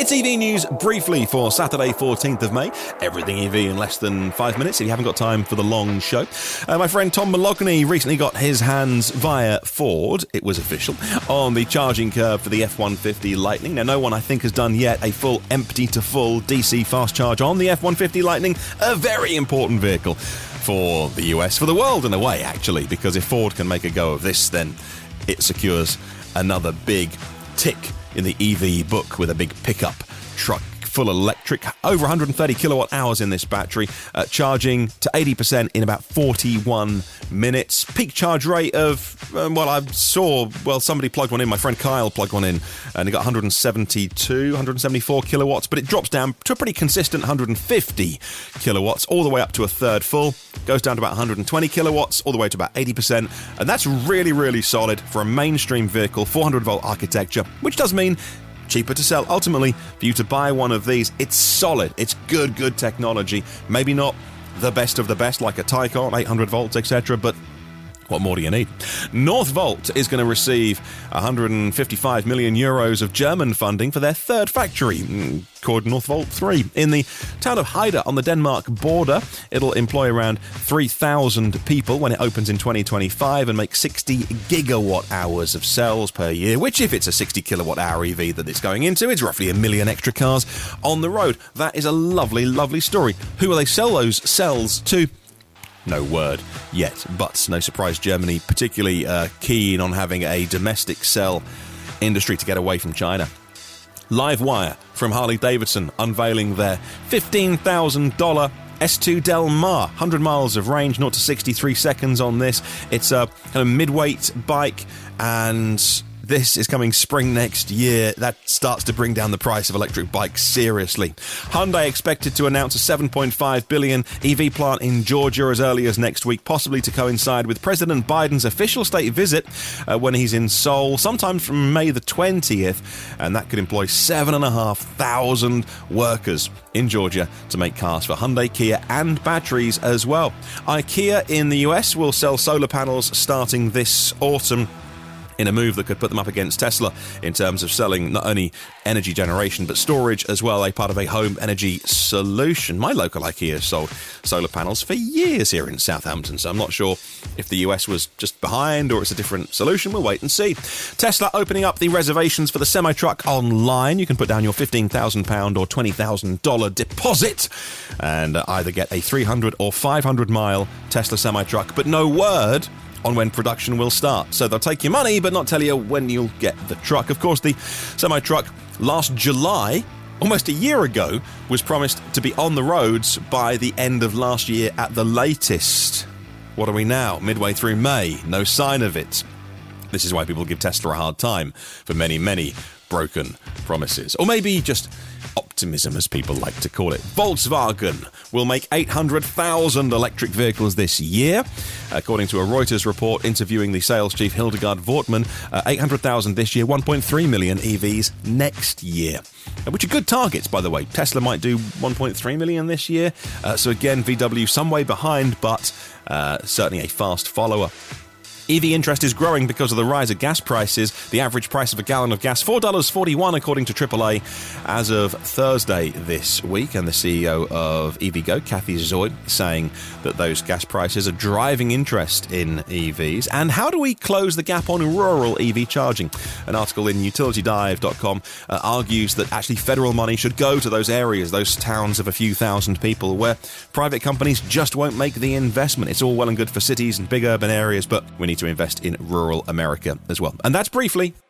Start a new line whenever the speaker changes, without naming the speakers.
It's EV News briefly for Saturday 14th of May. Everything EV in less than 5 minutes if you haven't got time for the long show. My friend Tom Moloughney recently got his hands via Ford, it was official, on the charging curve for the F-150 Lightning. Now, no one, I think, has done yet a full empty to full DC fast charge on the F-150 Lightning, a very important vehicle for the US, for the world in a way, actually, because if Ford can make a go of this, then it secures another big tick in the EV book with a big pickup truck full electric, over 130 kilowatt hours in this battery, charging to 80% in about 41 minutes. Peak charge rate of, somebody plugged one in, my friend Kyle plugged one in, and it got 174 kilowatts, but it drops down to a pretty consistent 150 kilowatts, all the way up to a third full, goes down to about 120 kilowatts, all the way to about 80%, and that's really, really solid for a mainstream vehicle, 400-volt architecture, which does mean cheaper to sell. Ultimately, for you to buy one of these, it's solid. It's good technology. Maybe not the best of the best like a Taycan, 800 volts, etc., but what more do you need? Northvolt is going to receive 155 million euros of German funding for their third factory, called Northvolt 3, in the town of Heide on the Denmark border. It'll employ around 3,000 people when it opens in 2025 and make 60 gigawatt hours of cells per year, which, if it's a 60 kilowatt hour EV that it's going into, is roughly 1 million extra cars on the road. That is a lovely, lovely story. Who will they sell those cells to? No word yet, but no surprise Germany particularly keen on having a domestic cell industry to get away from China. Livewire from Harley-Davidson unveiling their $15,000 S2 Del Mar, 100 miles of range, 0 to 63 seconds on this. It's a kind of mid-weight bike, and this is coming spring next year. That starts to bring down the price of electric bikes seriously. Hyundai expected to announce a $7.5 billion EV plant in Georgia as early as next week, possibly to coincide with President Biden's official state visit when he's in Seoul, sometime from May the 20th, and that could employ 7,500 workers in Georgia to make cars for Hyundai, Kia, and batteries as well. IKEA in the US will sell solar panels starting this autumn, in a move that could put them up against Tesla in terms of selling not only energy generation but storage as well, a part of a home energy solution. My local IKEA sold solar panels for years here in Southampton, so I'm not sure if the US was just behind or it's a different solution. We'll wait and see. Tesla opening up the reservations for the semi-truck online. You can put down your £15,000 or $20,000 deposit and either get a 300 or 500 mile Tesla semi-truck, but no word on when production will start. So they'll take your money but not tell you when you'll get the truck. Of course, the semi-truck last July, almost a year ago, was promised to be on the roads by the end of last year at the latest. What are we now? Midway through May. No sign of it. This is why people give Tesla a hard time for many, many broken promises. Or maybe just optimism, as people like to call it. Volkswagen will make 800,000 electric vehicles this year. According to a Reuters report interviewing the sales chief Hildegard Wortmann, 800,000 this year, 1.3 million EVs next year. Which are good targets, by the way. Tesla might do 1.3 million this year. So again, VW some way behind, but certainly a fast follower. EV interest is growing because of the rise of gas prices. The average price of a gallon of gas, $4.41, according to AAA, as of Thursday this week. And the CEO of EVgo, Kathy Zoid, saying that those gas prices are driving interest in EVs. And how do we close the gap on rural EV charging? An article in utilitydive.com argues that actually federal money should go to those areas, those towns of a few thousand people, where private companies just won't make the investment. It's all well and good for cities and big urban areas, but we need to invest in rural America as well. And that's briefly